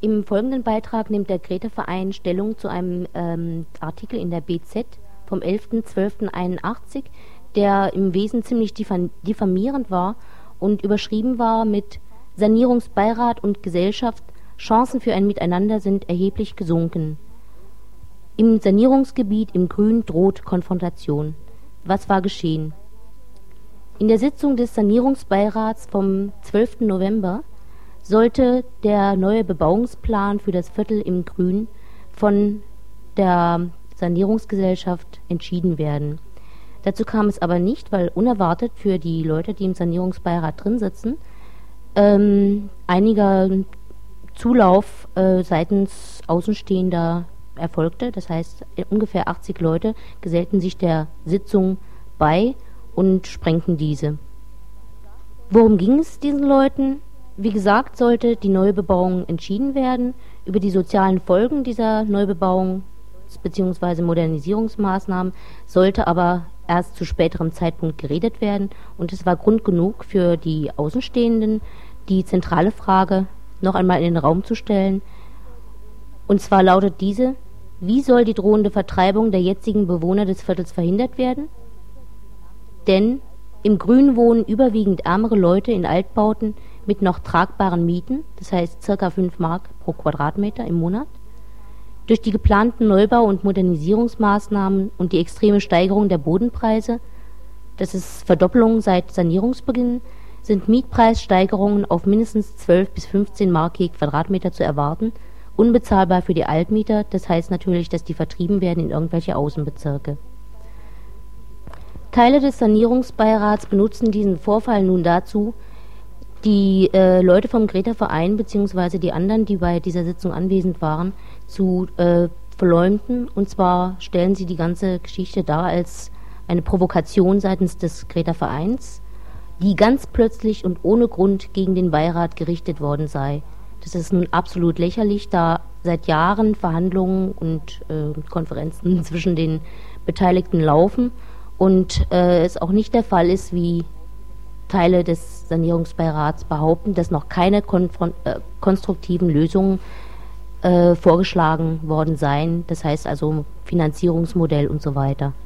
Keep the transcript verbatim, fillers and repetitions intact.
Im folgenden Beitrag nimmt der Greta-Verein Stellung zu einem ähm, Artikel in der B Z vom elften zwölften einundachtzig, der im Wesen ziemlich diffam diffamierend war und überschrieben war mit Sanierungsbeirat und Gesellschaft, Chancen für ein Miteinander sind erheblich gesunken. Im Sanierungsgebiet im Grün droht Konfrontation. Was war geschehen? In der Sitzung des Sanierungsbeirats vom zwölften November sollte der neue Bebauungsplan für das Viertel im Grün von der Sanierungsgesellschaft entschieden werden. Dazu kam es aber nicht, weil unerwartet für die Leute, die im Sanierungsbeirat drin sitzen, ähm, einiger Zulauf äh, seitens Außenstehender erfolgte. Das heißt, ungefähr achtzig Leute gesellten sich der Sitzung bei und sprengten diese. Worum ging es diesen Leuten? Wie gesagt, sollte die Neubebauung entschieden werden. Über die sozialen Folgen dieser Neubebauung bzw. Modernisierungsmaßnahmen sollte aber erst zu späterem Zeitpunkt geredet werden. Und es war Grund genug für die Außenstehenden, die zentrale Frage noch einmal in den Raum zu stellen. Und zwar lautet diese: Wie soll die drohende Vertreibung der jetzigen Bewohner des Viertels verhindert werden? Denn im Grün wohnen überwiegend ärmere Leute in Altbauten mit noch tragbaren Mieten, das heißt ca. fünf Mark pro Quadratmeter im Monat. Durch die geplanten Neubau- und Modernisierungsmaßnahmen und die extreme Steigerung der Bodenpreise, das ist Verdoppelung seit Sanierungsbeginn, sind Mietpreissteigerungen auf mindestens zwölf bis fünfzehn Mark je Quadratmeter zu erwarten, unbezahlbar für die Altmieter, das heißt natürlich, dass die vertrieben werden in irgendwelche Außenbezirke. Teile des Sanierungsbeirats benutzen diesen Vorfall nun dazu, die äh, Leute vom Greta-Verein bzw. die anderen, die bei dieser Sitzung anwesend waren, zu äh, verleumden. Und zwar stellen sie die ganze Geschichte dar als eine Provokation seitens des Greta-Vereins, die ganz plötzlich und ohne Grund gegen den Beirat gerichtet worden sei. Das ist nun absolut lächerlich, da seit Jahren Verhandlungen und äh, Konferenzen zwischen den Beteiligten laufen und äh, es auch nicht der Fall ist, wie Teile des Sanierungsbeirats behaupten, dass noch keine konfron- äh, konstruktiven Lösungen äh, vorgeschlagen worden seien, das heißt also Finanzierungsmodell und so weiter.